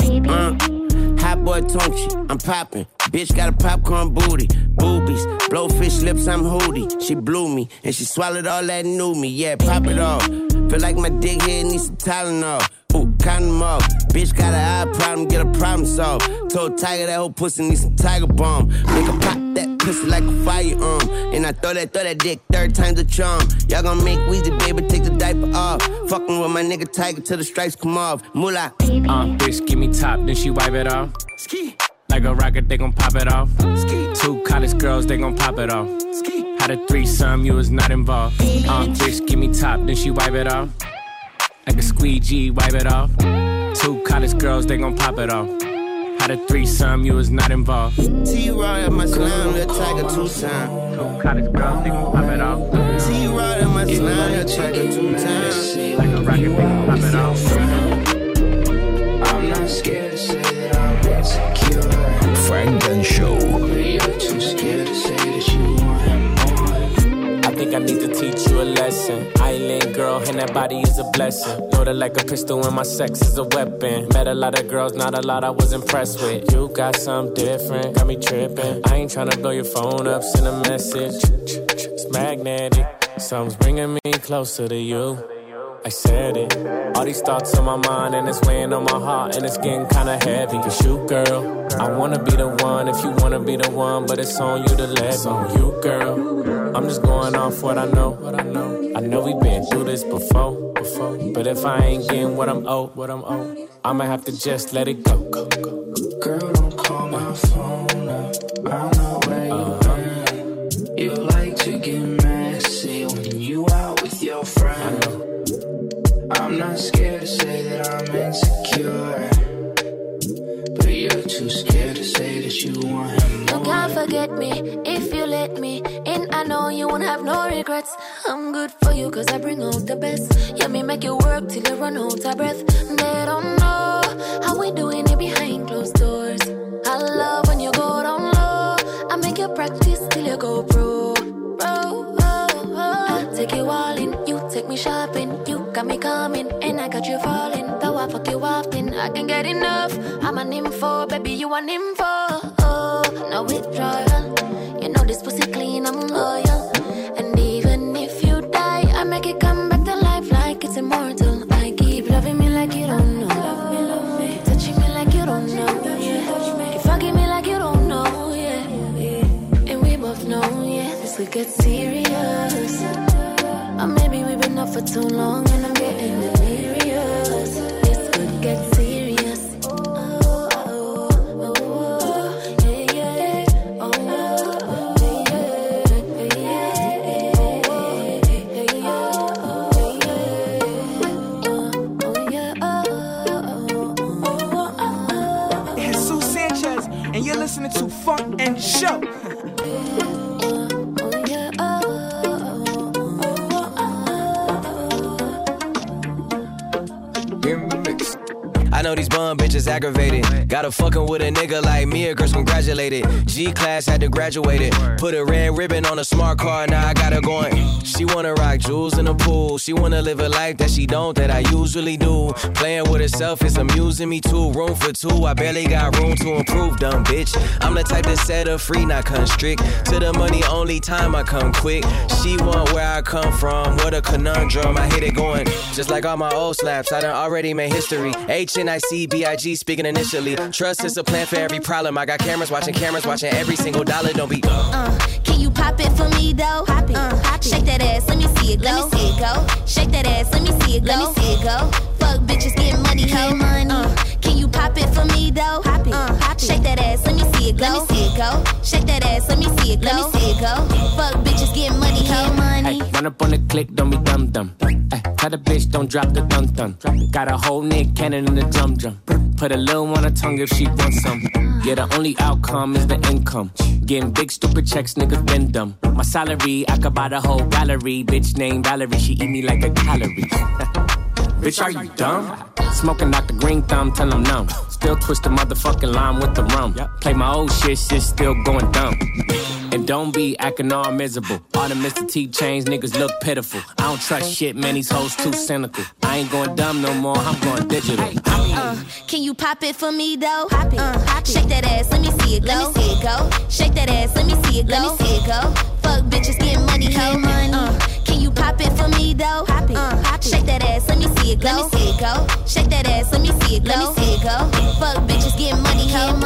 Hot boy Tonchi, I'm poppin'. Bitch got a popcorn booty. Boobies, blowfish lips, I'm hootie. She blew me, and she swallowed all that new me. Yeah, pop it off. Feel like my dick head needs some Tylenol. Ooh, count them off. Bitch got an eye problem, get a problem solved. Told Tiger that whole pussy needs some Tiger Balm. Make her pop that pussy like a firearm. And I throw that dick 3 times the charm. Y'all gon' make Weezy, baby, take the diaper off. Fucking with my nigga Tiger till the stripes come off. Moolah. Bitch, give me top, then she wipe it off. Ski. Like a rocket, they gon' pop it off. Ski. 2 college girls, they gon' pop it off. Ski. Had a threesome, you was not involved. Bitch, give me top, then she wipe it off. Like a squeegee, wipe it off. 2 college girls, they gon' pop it off. Had a threesome, you was not involved. T-Raw at my slime, that Tiger 2 times. 2 college girls, they gon' pop it off. T-Raw at my slime, that Tiger 2 times. Like a rocket, they gon' pop it off. I'm not scared to say that I'm insecure. Frank and Show. But you're too scared to say that you want more. I think I need to teach you a lesson. Island girl, and that body is a blessing. Loaded like a pistol and my sex is a weapon. Met a lot of girls, not a lot I was impressed with. You got something different, got me tripping. I ain't tryna blow your phone up, send a message. It's magnetic, something's bringing me closer to you. I said it. All these thoughts on my mind and it's weighing on my heart and it's getting kinda heavy. Cause you, girl, I wanna be the one if you wanna be the one, but it's on you to let me. It's on you, girl. I'm just going off what I know. I know we've been through this before. But if I ain't getting what I'm owed, I'ma have to just let it go. Girl, don't call my phone up. I know where you been. You like to get messy when you out with your friends. I'm not scared to say that I'm insecure, but you're too scared to say that you want him more. You can't forget me if you let me in. I know you won't have no regrets. I'm good for you cause I bring out the best. Yeah, me make you work till you run out of breath. They don't know how we doing it behind closed doors. I love when you go down low. I make you practice till you go pro. I take you all in, you take me shopping. You got me coming, and I got you falling. Though I fuck you often, I can't get enough. I'm an info, baby, you an info. Oh, no withdrawal. You know this pussy clean, I'm loyal. And even if you die, I make it come back to life like it's immortal. I keep loving me like you don't know. Love me. Touching me like you don't know. Yeah. You fucking me like you don't know. Yeah. And we both know, yeah, this could get serious. Or maybe we've been up for too long and I'm getting delirious. This could get serious. Jesus Sanchez, and you're listening to Funk and Show. I know these bum bitches aggravated. Got her fucking with a nigga like me, a girl's congratulated. G-class had to graduate it. Put a red ribbon on a smart car, now I got her going. She wanna rock jewels in the pool. She wanna live a life that she don't, that I usually do. Playing with herself is amusing me too. Room for two, I barely got room to improve, dumb bitch. I'm the type that set her free, not constrict. To the money, only time I come quick. She want where I come from, what a conundrum. I hit it going, just like all my old slaps. I done already made history. HNICBIG speaking initially. Trust is a plan for every problem. I got cameras watching every single dollar. Don't be can you pop it for me though? Pop it. Shake that ass, let me see it go. Let me see it go. Shake that ass, let me see it go. Let me see it go. Fuck bitches, get money, ho. Can you pop it for me though? Pop it. Shake that ass, let me see it go. Let me see it go. Shake that ass, let me see it go. Let me see it go. Fuck bitches, get money, ho. Ay, run up on the click, don't be dumb. Ay, tell the bitch, don't drop the dum. Got a whole Nick Cannon in the drum. Put a little on her tongue if she wants some. Yeah, the only outcome is the income. Getting big stupid checks, niggas been dumb. My salary, I could buy the whole gallery. Bitch named Valerie, she eat me like a calorie. Bitch, are you dumb? Smoking out the green thumb till I'm numb. Still twist the motherfucking lime with the rum. Play my old shit still going dumb. And don't be acting all miserable. All the Mr. T chains niggas look pitiful. I don't trust shit, man, these hoes too cynical. I ain't going dumb no more, I'm going digital. Can you pop it for me though? Pop it. Shake that ass, let me see it go. Let me see it go. Shake that ass, let me see it go. Let me see it go. Fuck bitches, get money, ho. Can you pop it for me though? Pop it. Shake that ass, let me see it go. Let me see it go. Shake that ass, let me see it go. Let me see it go. Fuck bitches, get money, ho.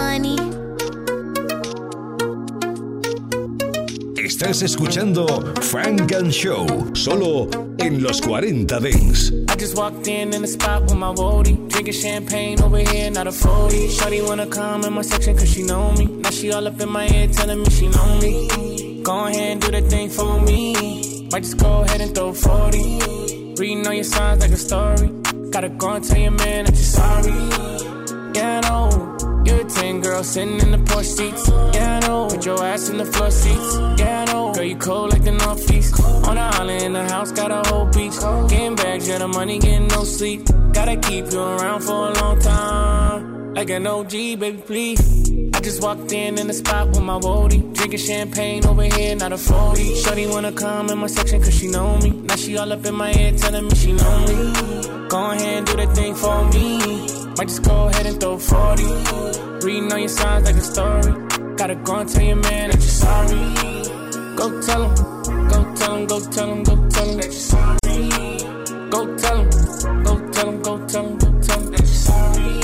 Estás escuchando Funk and Show, solo en los 40 Dance. I just walked in the spot with my woody, drinking champagne over here, not a 40. Shorty wanna come in my section cause she know me. Now she all up in my head telling me she know me. Go ahead and do that thing for me. Might just go ahead and throw 40. Reading all your signs like a story. Gotta go and tell your man that you're sorry. Yeah, I know. You're a 10 girl sitting in the Porsche seats. Yeah, I know. Put your ass in the floor seats. Yeah, I know. Girl, you cold like the Northeast. On the island in the house, got a whole beach. Getting bags, yeah, the money, getting no sleep. Gotta keep you around for a long time. like an OG, baby, please. I just walked in the spot with my roadie. Drinking champagne over here, not a 40. Shorty wanna come in my section cause she know me. Now she all up in my ear telling me she know me. Go ahead and do the thing for me. Might just go ahead and throw 40. Reading on your signs like a story. Gotta go and tell your man that you're sorry. Go tell him, go tell him, go tell him, go tell him that you're sorry. Go tell him, go tell him, go tell him, go tell him that you're sorry.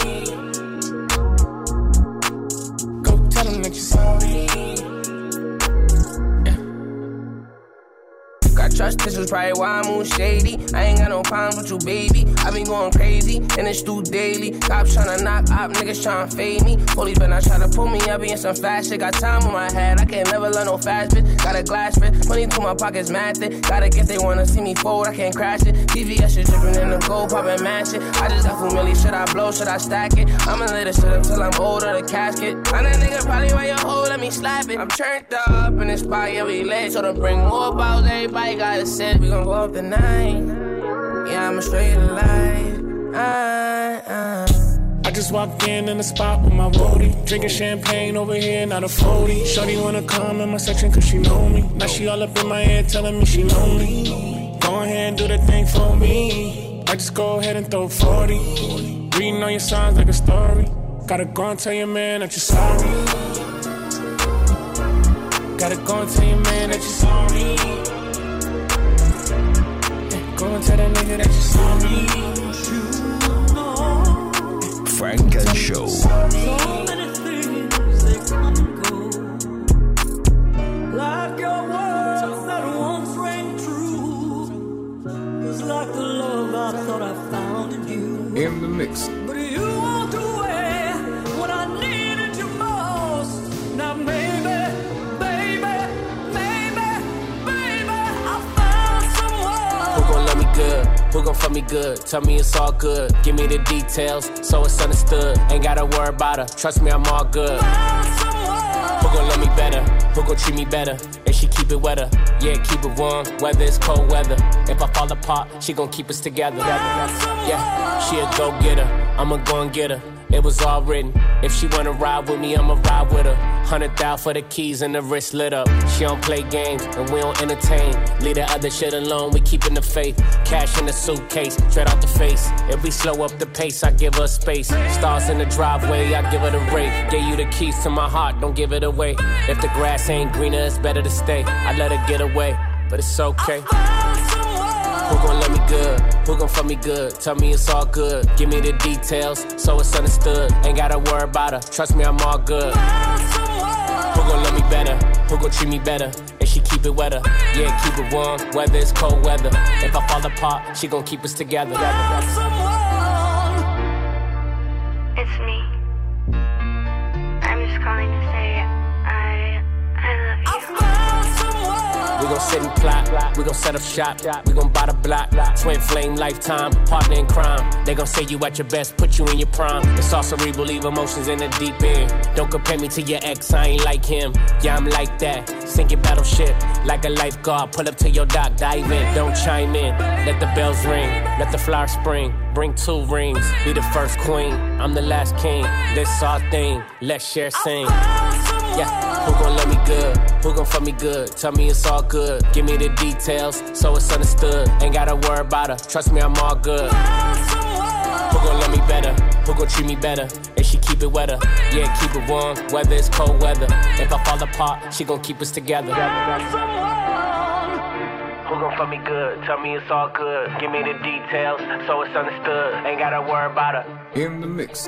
Go tell him that you're sorry. Got trust issues, probably why I move shady. I ain't got no problems with you, baby. I been going crazy, and it's due daily. Cops tryna knock up, niggas tryna fade me. Police better not try to pull me up in some fast shit. Got time on my head, I can't never learn no fast fit. Got a glass fit, money to my pockets, mad thick. Gotta get they wanna see me fold, I can't crash it. TVS shit drippin' in the gold, poppin' mad shit. I just got familiar, should I blow, should I stack it? I'ma lay the shit until I'm older, the casket. I'm that nigga probably wear your hole, let me slap it. I'm turned up in this spot, yeah, we lit. So to bring more about everybody got it said, we gon' go up the night. Yeah, I'm a straight alive. I just walked in the spot with my roadie. Drinking champagne over here, not a 40. Shorty wanna come in my section cause she know me. Now she all up in my ear telling me she know me. Go ahead and do the thing for me. I just go ahead and throw 40. Reading on your signs like a story. Gotta go and tell your man that you're sorry. Gotta go and tell your man that you're sorry. Go and tell that nigga that you're sorry. Frank and Show. So many things, they come and go. Like your words that once rang true. It's like the love I thought I found in you. In the mix. But you walked away when I needed you most. Now maybe, who gon' love me good? Who gon' fuck me good? Tell me it's all good. Give me the details, so it's understood. Ain't gotta worry about her. Trust me, I'm all good. Who gon' love me better? Who gon' treat me better? And she keep it wetter. Yeah, keep it warm, whether it's cold weather. If I fall apart, she gon' keep us together. Yeah, she a go-getter. I'ma go and get her. It was all written. If she wanna ride with me, I'ma ride with her. 100,000 for the keys and the wrist lit up. She don't play games and we don't entertain. Leave the other shit alone, we keepin' the faith. Cash in the suitcase, straight out the face. If we slow up the pace, I give her space. Stars in the driveway, I give her the rate. Gave you the keys to my heart, don't give it away. If the grass ain't greener, it's better to stay. I let her get away, but it's okay. Who gon' love me good? Who gon' fuck me good? Tell me it's all good. Give me the details, so it's understood. Ain't gotta worry about her. Trust me, I'm all good. Who gon' love me better? Who gon' treat me better? And she keep it wetter. Yeah, keep it warm, whether it's cold weather. If I fall apart, she gon' keep us together. It's me. I'm just calling to say I love you. We gon' sit and plot, we gon' set up shop, we gon' buy the block. Twin flame lifetime, partner in crime. They gon' say you at your best, put you in your prime. It's all cerebral, leave emotions in the deep end. Don't compare me to your ex, I ain't like him. Yeah, I'm like that, sink your battleship. Like a lifeguard, pull up to your dock, dive in. Don't chime in, let the bells ring, let the flowers spring. Bring 2 rings, be the first queen. I'm the last king, this our thing. Let's share, sing. Yeah, who gon' love me good? Who gon' fuck me good? Tell me it's all good. Give me the details, so it's understood. Ain't gotta worry about her. Trust me, I'm all good. Who gon' love me better? Who gon' treat me better? And she keep it wetter. Yeah, keep it warm, whether it's cold weather. If I fall apart, she gon' keep us together. Who gon' fuck me good? Tell me it's all good. Give me the details, so it's understood. Ain't gotta worry about her. In the mix.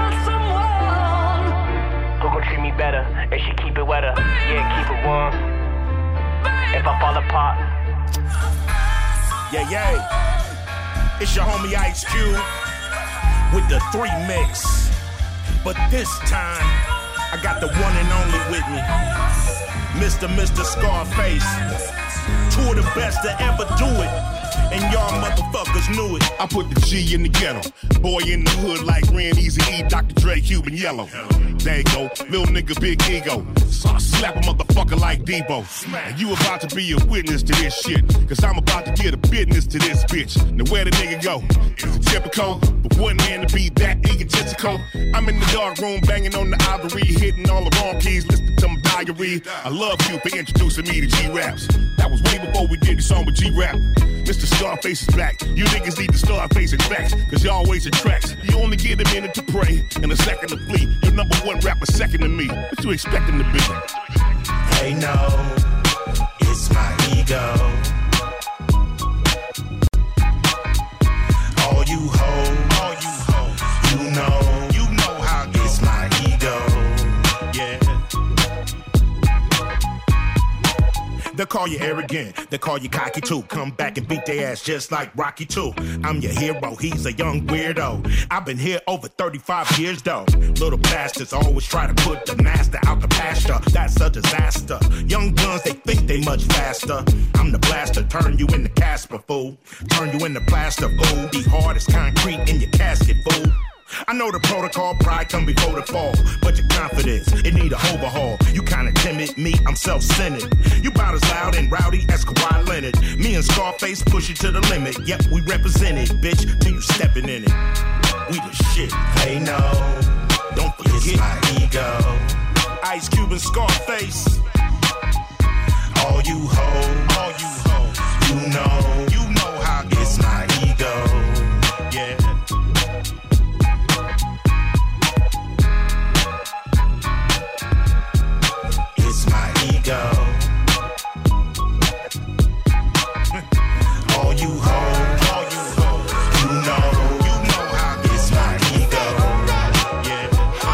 Who gon' treat me better? And she keep it wetter. Yeah, keep it warm. If I fall apart. Yeah, yeah. It's your homie Ice Cube with the 3 mix. But this time, I got the one and only with me. Mr. Scarface. 2 of the best to ever do it. And y'all motherfuckers knew it. I put the G in the ghetto. Boy in the hood like Ran Easy E, Dr. Dre, Cuban Yellow. There you go, little nigga, big ego. So I slap a motherfucker like Debo. And you about to be a witness to this shit. Cause I'm about to get a business to this bitch. Now where the nigga go? Is it typical? But one man to be that egotistical. I'm in the dark room banging on the ivory, hitting all the wrong keys, listening to my diary. I love you for introducing me to G-Raps. That was way before we did the song with G-Rap. Mr. Scarface is back. You niggas need to start facing facts, cause y'all wasting tracks. You only get a minute to pray and a second to flee. You're number one rapper second to me. What you expecting to be? Hey, no, it's my ego. All you hoes, you know how it's my ego. Yeah. They'll call you arrogant, they'll call you cocky too. Come back and beat their ass just like Rocky too. I'm your hero, he's a young weirdo. I've been here over 35 years though. Little bastards always try to put the master out the pasture. That's a disaster. Young guns, they think they much faster. I'm the blaster, turn you into Casper, fool. Turn you into plaster, fool. Be hard as concrete in your casket, fool. I know the protocol, pride come before the fall. But your confidence, it need a overhaul. You kinda timid, me, I'm self-centered. You bout as loud and rowdy as Kawhi Leonard. Me and Scarface push it to the limit. Yep, we represent it, bitch, till you stepping in it. We the shit. Hey, no, don't forget it's my ego. Ice Cube and Scarface. All you hoes, you know how it's my ego. Yeah. Go. All you hoes, you know how it's my ego. Yeah.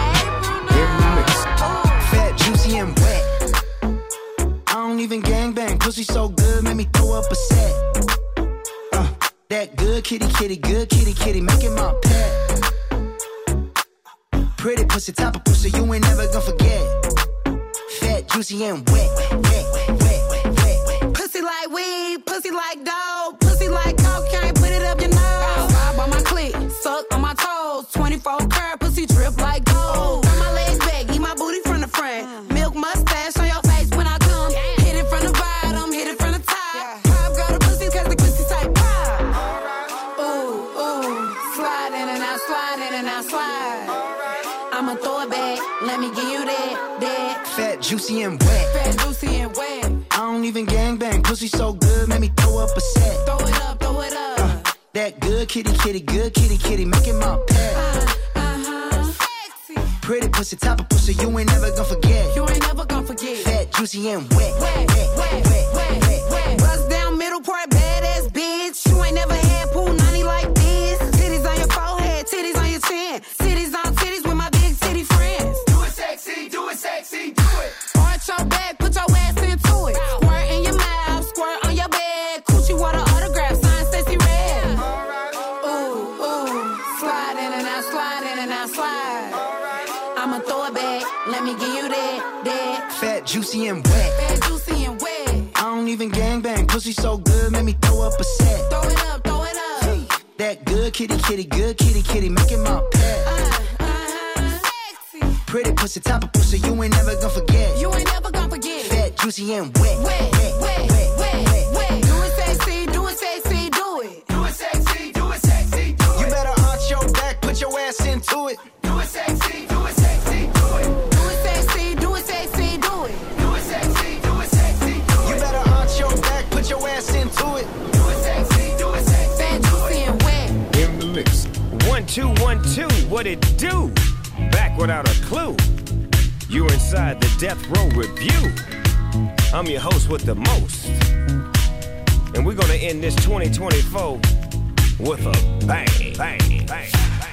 Fat, juicy, and wet. I don't even gangbang. Pussy so good, made me throw up a set. That good kitty, good kitty, making my pet. Pretty pussy, top of pussy, you ain't never gonna forget. Fat, juicy, and wet. Pussy like weed, pussy like dog, pussy like cocaine, put it up your nose. Ride by my clit, suck on my toes, 24 karat pussy drip like gold. Turn my legs back, eat my booty from the front. Milk mustache on your face when I come. Hit it from the bottom, hit it from the top. Pop girl the pussy cause the pussy type pop. Ooh, slide in and out, slide in and out, slide. I'ma throw it back, let me give you that. Fat, juicy, and wet. Fat, juicy, and wet. I don't even gangbang. Pussy so good, made me throw up a set. Throw it up, throw it up. That good kitty, good kitty, making my pet. Sexy. Pretty pussy, top of pussy, you ain't never gonna forget. You ain't never gonna forget. Fat, juicy, and wet. Bust down middle part, badass bitch. You ain't never had pool 90 like this. Titties on your forehead, titties on your chin. Titties on titties with my big titty friends. Do it sexy, do it sexy, do it. Arch your back, put your ass into it. Squirt in your mouth, squirt on your bed. Coochie water autograph, sign Stacey Red. Ooh, slide in and out, slide in and out, slide. I'ma throw it back, let me give you that. Fat, juicy, and wet. Fat, juicy, and wet. I don't even gangbang. Pussy so good, made me throw up a set. Throw it up, throw it up. That good kitty, good kitty, making my pet. Sexy. Pretty pussy, top of pussy, you ain't never gonna forget. You ain't never gonna forget. Fat, juicy, and wet. Do it sexy, do it sexy, do it. Do it sexy, do it sexy, do it. You better arch your back, put your ass into it. Do it sexy, do it sexy, do it. Do it sexy, do it sexy, do it. Do it sexy, do it sexy, do it. You better arch your back, put your ass into it. Do it sexy, do it sexy. Fat, juicy, and wet. In the mix. 1 2 1 2, what it do? Back without a clue. You inside the Death Row Review. I'm your host with the most. And we're gonna end this 2024 with a bang, bang, bang.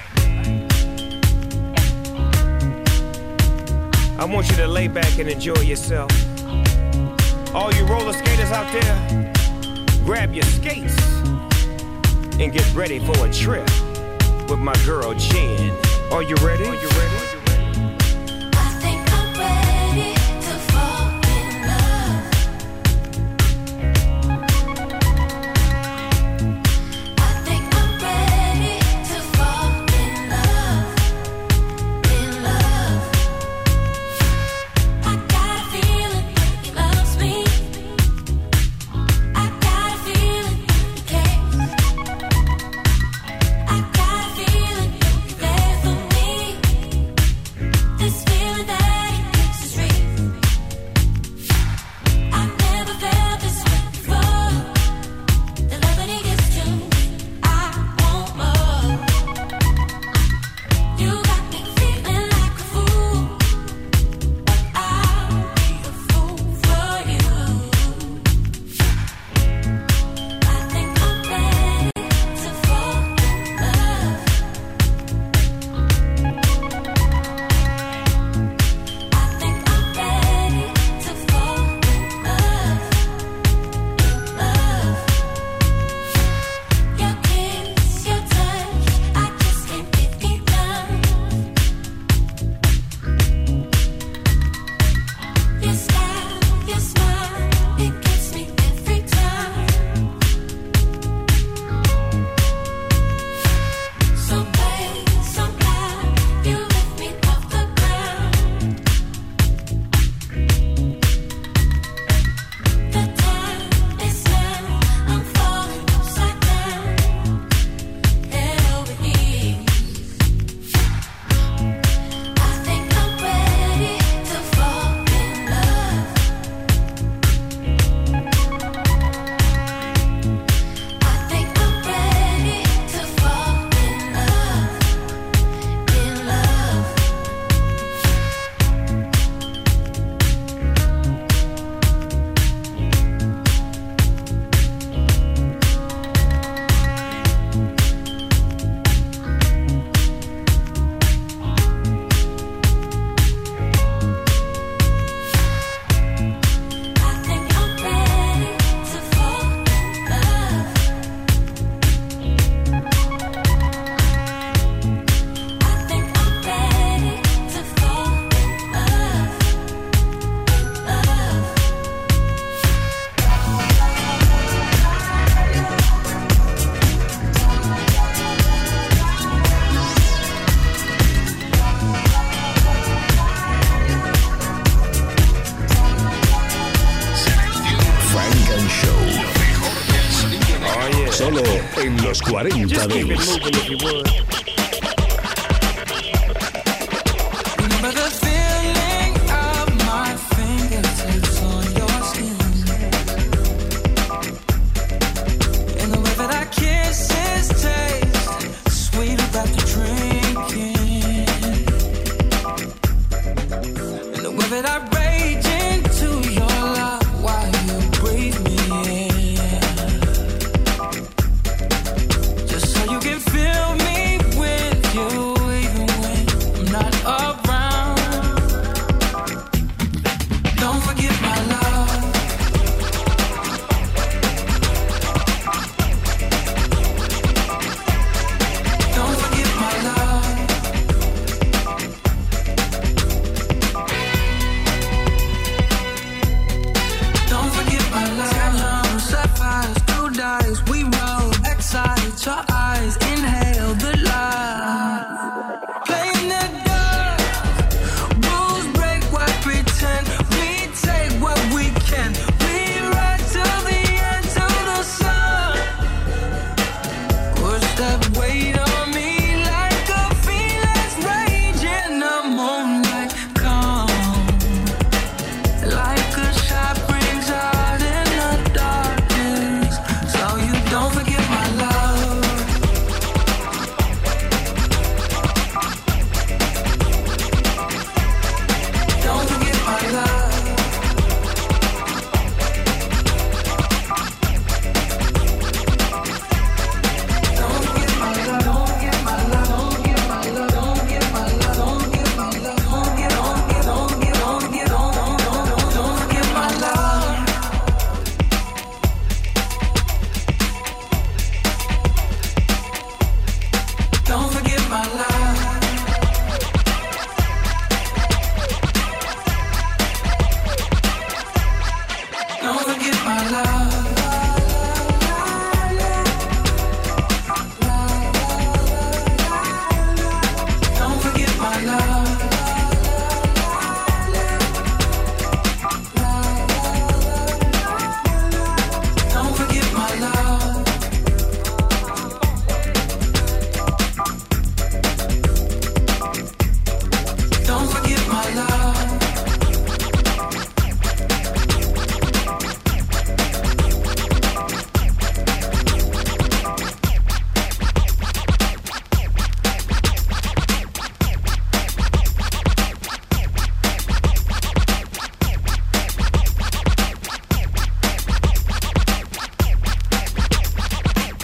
I want you to lay back and enjoy yourself. All you roller skaters out there, grab your skates and get ready for a trip with my girl Jen. Are you ready? Are you ready? Solo en los 40 Just keep it Dance. moving if you would. Remember the